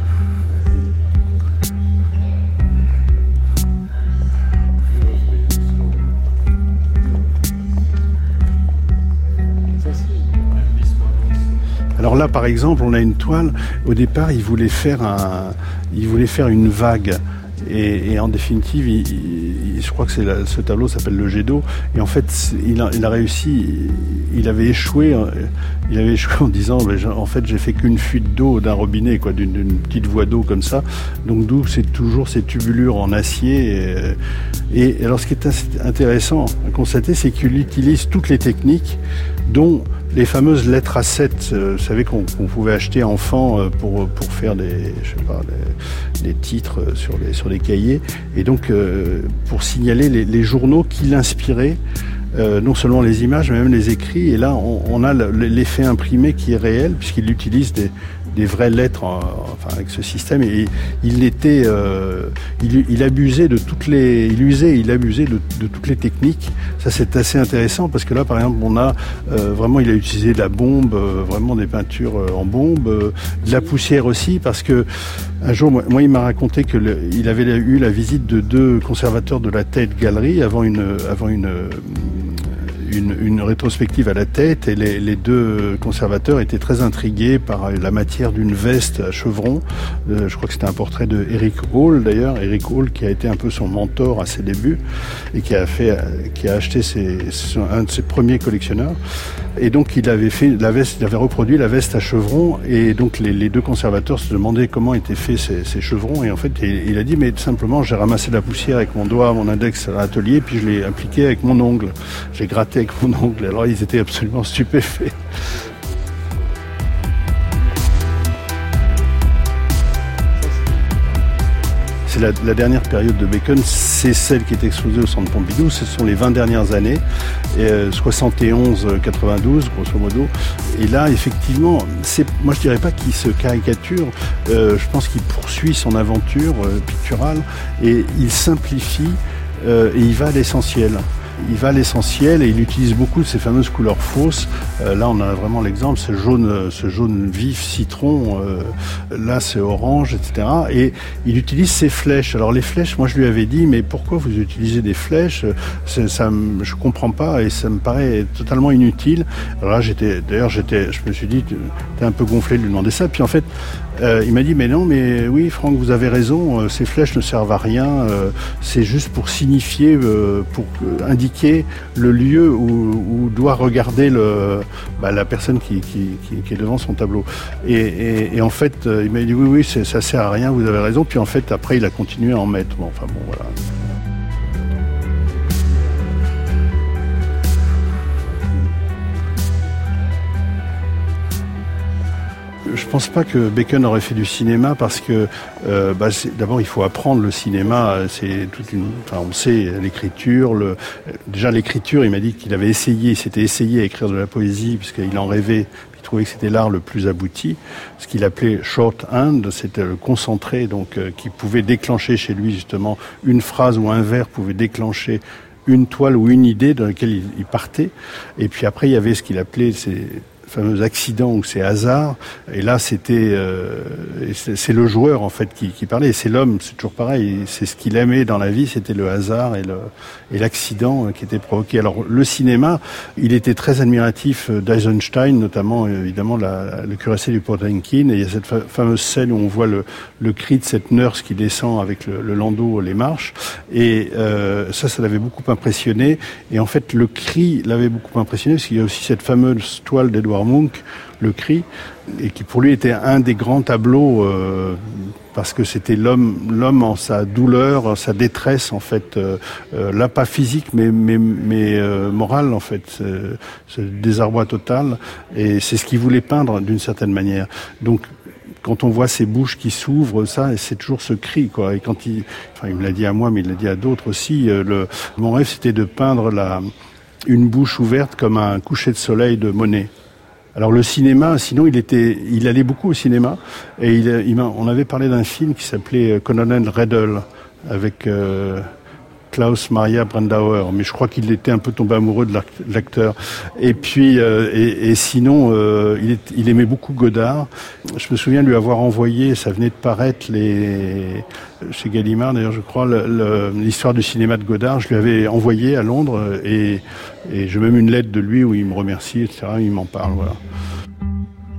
Alors là, par exemple, on a une toile. Au départ, il voulait faire une vague. Et en définitive, je crois que ce tableau s'appelle le jet d'eau. Et en fait, il a réussi. Il avait échoué en disant, en fait, j'ai fait qu'une fuite d'eau d'un robinet, quoi, d'une petite voie d'eau comme ça. Donc d'où c'est toujours ces tubulures en acier. Et alors, ce qui est intéressant à constater, c'est qu'il utilise toutes les techniques, dont les fameuses lettres A7, vous savez qu'on pouvait acheter enfant pour faire des titres sur les cahiers, et donc pour signaler les journaux qui l'inspiraient, non seulement les images mais même les écrits. Et là on a l'effet imprimé qui est réel, puisqu'il utilise des vraies lettres avec ce système, et il abusait de toutes les techniques. Ça, c'est assez intéressant, parce que là, par exemple, on a vraiment, il a utilisé de la bombe, vraiment des peintures en bombe, de la poussière aussi, parce que un jour, moi il m'a raconté que il avait eu la visite de 2 conservateurs de la Tate Gallery avant une rétrospective à la Tate, et les 2 conservateurs étaient très intrigués par la matière d'une veste à chevrons. Je crois que c'était un portrait de Eric Hall, d'ailleurs. Eric Hall, qui a été un peu son mentor à ses débuts, et qui a acheté un de ses premiers collectionneurs. Et donc il avait reproduit la veste à chevrons, et donc les 2 conservateurs se demandaient comment étaient faits ces chevrons, et en fait il a dit, mais tout simplement, j'ai ramassé la poussière avec mon doigt, mon index à l'atelier, puis je l'ai appliqué avec mon ongle. J'ai gratté avec mon ongle. Alors ils étaient absolument stupéfaits. C'est la dernière période de Bacon, c'est celle qui est exposée au Centre Pompidou. Ce sont les 20 dernières années, 71-92 grosso modo. Et là, effectivement, moi je dirais pas qu'il se caricature, je pense qu'il poursuit son aventure picturale, et il simplifie, et il va à l'essentiel. Et il utilise beaucoup de ces fameuses couleurs fausses. Là, on a vraiment l'exemple, ce jaune vif citron, là c'est orange, etc. Et il utilise ces flèches. Alors les flèches, moi je lui avais dit, mais pourquoi vous utilisez des flèches ? Je comprends pas, et ça me paraît totalement inutile. Alors là, je me suis dit, t'es un peu gonflé de lui demander ça. Puis en fait, il m'a dit, mais non, mais oui, Franck, vous avez raison, ces flèches ne servent à rien, c'est juste pour signifier, pour indiquer le lieu où doit regarder la personne qui est devant son tableau. Et en fait, il m'a dit, oui, ça sert à rien, vous avez raison. Puis en fait, après, il a continué à en mettre. Voilà. Je pense pas que Bacon aurait fait du cinéma, parce que d'abord il faut apprendre le cinéma. C'est on sait l'écriture. Déjà l'écriture, il m'a dit qu'il s'était essayé à écrire de la poésie, puisqu'il en rêvait. Il trouvait que c'était l'art le plus abouti. Ce qu'il appelait shorthand, c'était le concentré, donc qui pouvait déclencher chez lui justement une phrase ou un vers pouvait déclencher une toile ou une idée dans laquelle il partait. Et puis après, il y avait ce qu'il appelait ces fameux accidents ou ces hasards. Et là, c'est le joueur en fait qui parlait. Et c'est l'homme, c'est toujours pareil. C'est ce qu'il aimait dans la vie, c'était le hasard et l'accident qui était provoqué. Alors le cinéma, il était très admiratif d'Eisenstein, notamment évidemment le cuirassé du Potemkin. Et il y a cette fameuse scène où on voit le cri de cette nurse qui descend avec le landau les marches. Et ça l'avait beaucoup impressionné. Et en fait, le cri l'avait beaucoup impressionné, parce qu'il y a aussi cette fameuse toile d'Edward Munch, Le Cri, et qui pour lui était un des grands tableaux, parce que c'était l'homme en sa douleur, sa détresse en fait, là pas physique mais morale en fait, ce désarroi total, et c'est ce qu'il voulait peindre d'une certaine manière. Donc quand on voit ces bouches qui s'ouvrent, ça, c'est toujours ce cri, quoi. Et quand il me l'a dit à moi, mais il l'a dit à d'autres aussi. Mon rêve, c'était de peindre une bouche ouverte comme un coucher de soleil de Monet. Alors le cinéma, sinon il allait beaucoup au cinéma, et on avait parlé d'un film qui s'appelait Colonel Redl avec Klaus Maria Brandauer, mais je crois qu'il était un peu tombé amoureux de l'acteur. Et puis et sinon il aimait beaucoup Godard. Je me souviens lui avoir envoyé, ça venait de paraître chez Gallimard d'ailleurs je crois, l'histoire du cinéma de Godard. Je lui avais envoyé à Londres, et j'ai même une lettre de lui où il me remercie, etc. Il m'en parle, voilà.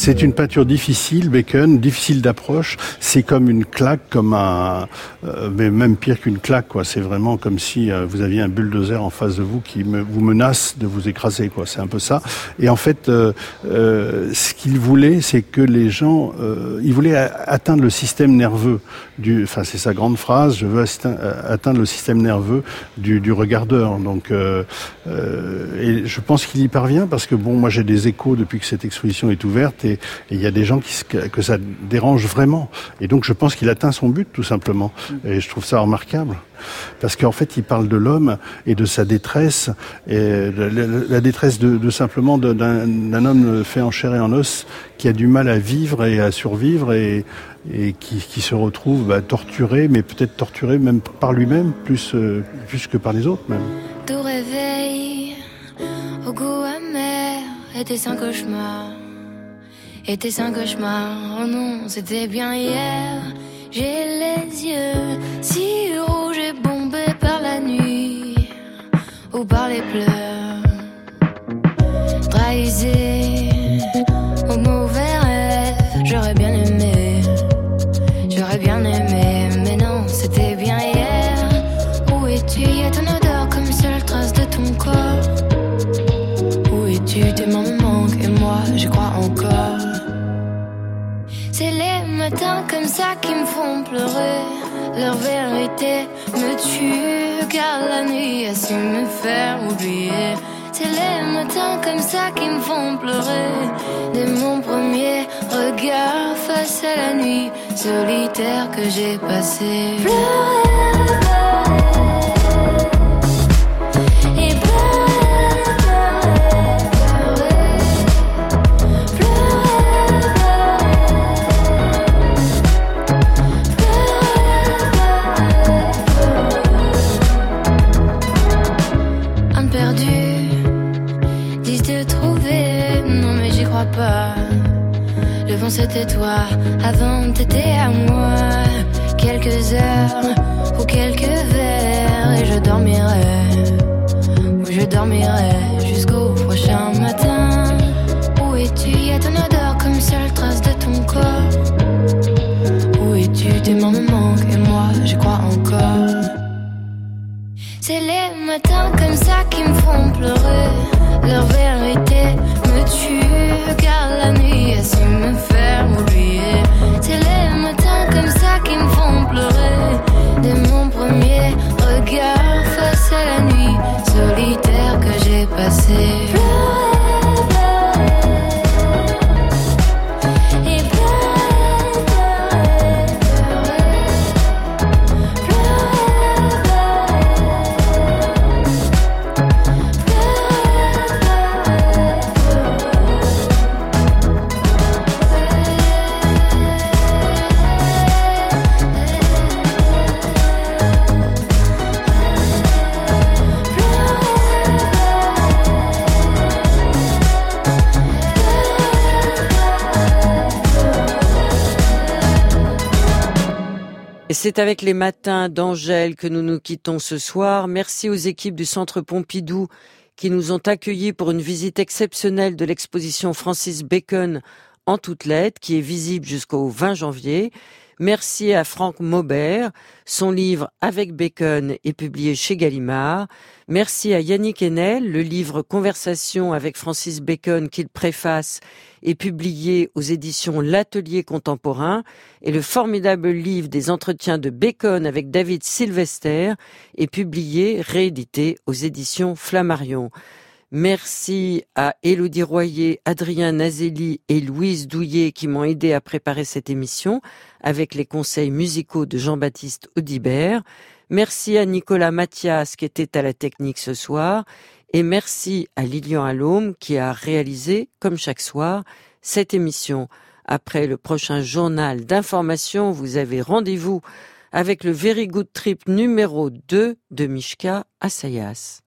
C'est une peinture difficile, Bacon, difficile d'approche. C'est comme une claque, mais même pire qu'une claque, quoi. C'est vraiment comme si vous aviez un bulldozer en face de vous qui vous menace de vous écraser, quoi. C'est un peu ça. Et en fait, ce qu'il voulait, c'est que les gens, il voulait atteindre le système nerveux c'est sa grande phrase. Je veux atteindre le système nerveux du regardeur. Donc, et je pense qu'il y parvient parce que moi j'ai des échos depuis que cette exposition est ouverte et il y a des gens que ça dérange vraiment. Et donc je pense qu'il atteint son but tout simplement. Et je trouve ça remarquable. Parce qu'en fait, il parle de l'homme et de sa détresse, et la détresse simplement d'un homme fait en chair et en os qui a du mal à vivre et à survivre et qui se retrouve torturé, mais peut-être torturé même par lui-même, plus que par les autres même. Tout réveil, au goût amer, était un cauchemar. Était un cauchemar, oh non, c'était bien hier. J'ai les yeux si rouges et bombés par la nuit ou par les pleurs. Trahisé au mauvais rêve, j'aurais bien aimé, mais non, c'était bien hier. Où es-tu? Y a ton odeur comme seule trace de ton corps. Où es-tu? Tes mains me manquent et moi, j'y crois encore. C'est les matins comme ça qui me font pleurer. Leur vérité me tue, car la nuit a su me faire oublier. C'est les matins comme ça qui me font pleurer. Dès mon premier regard face à la nuit solitaire que j'ai passée. Le vent c'était toi, avant t'étais à moi. Quelques heures ou quelques verres et je dormirai jusqu'au prochain matin. Où es-tu? Y a ton odeur comme seule trace de ton corps. Où es-tu? Tes mains me manquent et moi j'y crois encore. C'est les matins comme ça qui me font pleurer. Leur vérité me tue, car la nuit a su me faire oublier. C'est les matins comme ça qui me font pleurer. Dès mon premier regard face à la nuit solitaire que j'ai passée. Et c'est avec les matins d'Angèle que nous nous quittons ce soir. Merci aux équipes du Centre Pompidou qui nous ont accueillis pour une visite exceptionnelle de l'exposition Francis Bacon en toutes lettres, qui est visible jusqu'au 20 janvier. Merci à Franck Maubert. Son livre Avec Bacon est publié chez Gallimard. Merci à Yannick Enel. Le livre Conversation avec Francis Bacon qu'il préface est publié aux éditions L'Atelier Contemporain. Et le formidable livre des entretiens de Bacon avec David Sylvester est publié, réédité aux éditions Flammarion. Merci à Élodie Royer, Adrien Nazelli et Louise Douillet qui m'ont aidé à préparer cette émission avec les conseils musicaux de Jean-Baptiste Audibert. Merci à Nicolas Mathias qui était à la technique ce soir. Et merci à Lilian Allôme qui a réalisé, comme chaque soir, cette émission. Après le prochain journal d'information, vous avez rendez-vous avec le Very Good Trip numéro 2 de Mishka Assayas.